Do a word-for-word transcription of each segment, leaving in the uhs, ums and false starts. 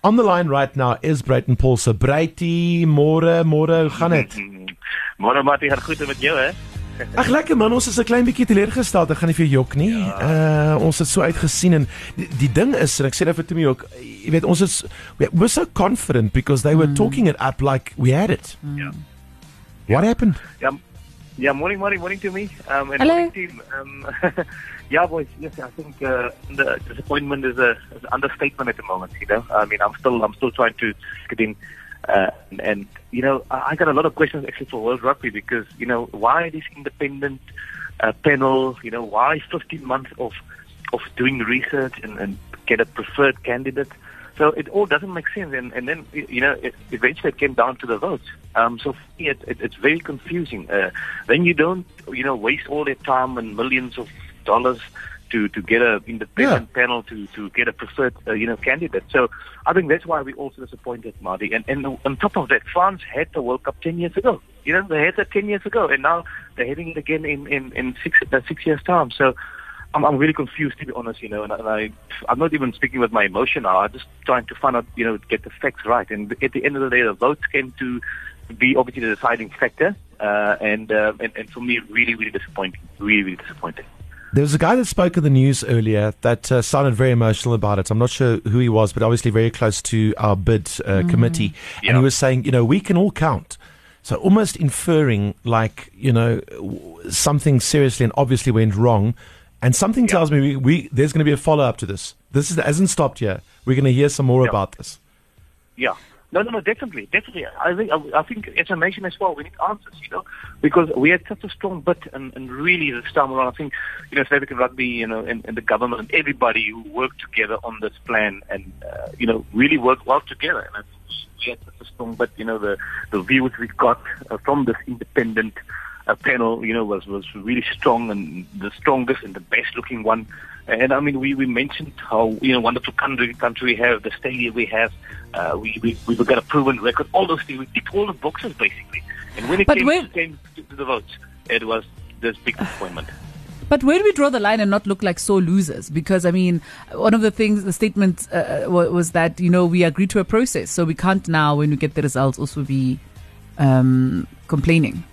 On the line right now is Breyten Paulse. Breytie, môre, môre, hoe gaan dit? Môre Mattie, gaan goed met jou, hè? Ag lekker man, ons is 'n klein bietjie teleurgesteld. Ek gaan nie vir jou jok nie. Ja. Uh, ons het so uitgesien en die, die ding is, en ek sê dit vir Timmy ook, jy weet, ons is we we're so confident because they were mm. talking it up like we had it. Mm. Yeah. What happened? Yeah, yeah, morning, morning, morning to me. Um, and Hello. Morning team. Um, yeah, boys. Yes, I think uh, the disappointment is a is an understatement at the moment. You know, I mean, I'm still I'm still trying to get in. Uh, and, and, you know, I, I got a lot of questions actually for World Rugby because, you know, why this independent uh, panel, you know, why fifteen months of of doing research and, and get a preferred candidate? So it all doesn't make sense. And, and then, you know, it, eventually it came down to the votes. Um, so for me, it, it, it's very confusing. Uh, then you don't, you know, waste all their time and millions of dollars to, to get an independent yeah. panel to, to get a preferred, uh, you know, candidate. So I think that's why we're also disappointed, Marty. And, and on top of that, France had the World Cup ten years ago. You know, they had it ten years ago, and now they're having it again in, in, in six, uh, six years' time. So I'm, I'm really confused, to be honest, you know, and, and I, I'm not even speaking with my emotion now. I'm just trying to find out, you know, get the facts right. And at the end of the day, the votes came to be obviously the deciding factor. Uh, and, uh, and, and for me, really, really disappointing. Really, really disappointing. There was a guy that spoke in the news earlier that uh, sounded very emotional about it. I'm not sure who he was, but obviously very close to our bid uh, mm. committee. Yeah. And he was saying, you know, we can all count. So almost inferring like, you know, something seriously and obviously went wrong. And something yeah. tells me we, we there's going to be a follow-up to this. This is, hasn't stopped yet. We're going to hear some more yeah. about this. Yeah. No, no, no, definitely, definitely. I think, I think as a nation as well, we need answers, you know, because we had such a strong bid, and, and really this time around, I think, you know, South African Rugby, you know, and, and the government and everybody who worked together on this plan, and uh, you know, really worked well together. And I think we had such a strong bid, you know, the the views we got uh, from this independent uh, panel, you know, was was really strong and the strongest and the best looking one. And I mean, we, we mentioned how, you know, wonderful country country we have, the stadium we have, uh, we, we, we've got a proven record, all those things. We ticked all the boxes, basically. And when it came, when, came to, to the votes, it was this big disappointment. But where do we draw the line and not look like sore losers? Because, I mean, one of the things, the statement uh, was that, you know, we agreed to a process. So we can't now, when we get the results, also be um, complaining.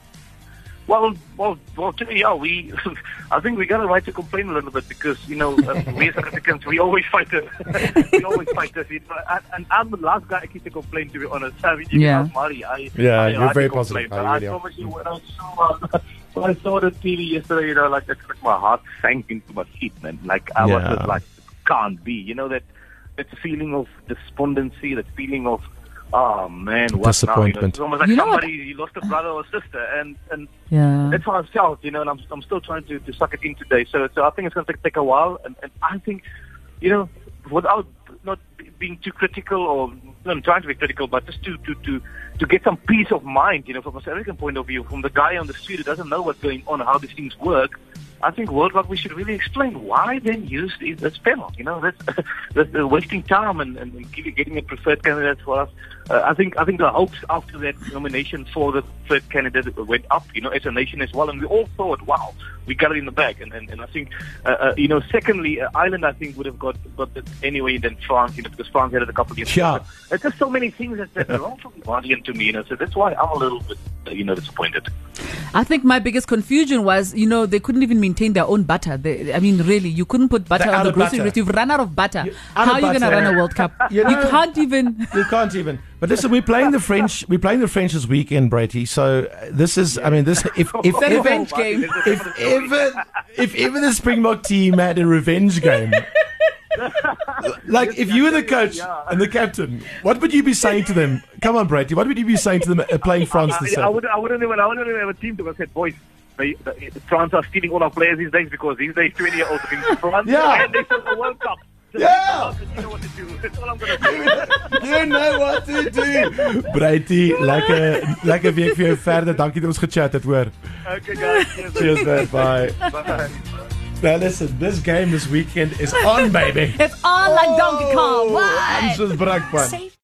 Well, well, well. To me, yeah, we. I think we got a right to complain a little bit because you know uh, we as South Africans, we always fight it. we always fight it. You know, and, and I'm the last guy actually to complain. To be honest, I mean, you yeah. know, Mari, I, yeah, I, you're I very positive. I, I really promise you, when I saw uh, when I saw the T V yesterday, you know, like, it's like my heart sank into my feet, man. Like I yeah. was just like, can't be. You know that that feeling of despondency, that feeling of. Oh man, what disappointment. Now? You know, it's almost like you somebody you lost a brother or sister, and and yeah. that's how I felt, you know. And I'm I'm still trying to, to suck it in today. So so I think it's going to take, take a while, and, and I think, you know, without not being too critical or no, I'm trying to be critical, but just to to to to get some peace of mind, you know, from a South African point of view, from the guy on the street who doesn't know what's going on, how these things work. I think World Rugby should really explain why then use this panel. You know, that's, that's uh, wasting time and, and giving, getting a preferred candidate for us. Uh, I think I think the hopes after that nomination for the preferred candidate went up, you know, as a nation as well. And we all thought, wow, we got it in the bag. And and, and I think, uh, uh, you know, secondly, uh, Ireland, I think, would have got, got it anyway than France, you know, because France had it a couple of years yeah. ago. There's just so many things that, that are wrong for Marty and to me, you know, so that's why I'm a little bit, uh, you know, disappointed. I think my biggest confusion was, you know, they couldn't even maintain their own butter. They, I mean, really, you couldn't put butter on the grocery list. You've run out of butter. You, How are you going to run a World Cup? You, know, you can't even. You can't even. But listen, we're playing the French. We're playing the French this weekend, Breytie. So uh, this is. I mean, this. If if the revenge game. If ever, if ever the Springbok team had a revenge game. Like, if you were the coach and the captain, what would you be saying to them? Come on, Breytie. What would you be saying to them uh, playing France this I, I, would, I wouldn't even. I wouldn't even have a team to say, boys. They, the, the France are stealing all our players these days because these days twenty-year-olds are in France yeah. and they still the World Cup. So yeah. You know what to do. That's all I'm going to do. You know what to do. Breytie, lekker, lekker week vir jou verder. Dankie dat ons gechat het, hoor. Okay, guys. Cheers, Cheers man. Bye. Bye. Now listen, this game this weekend is on, baby. It's on like Donkey Kong. What? I'm just brak, man.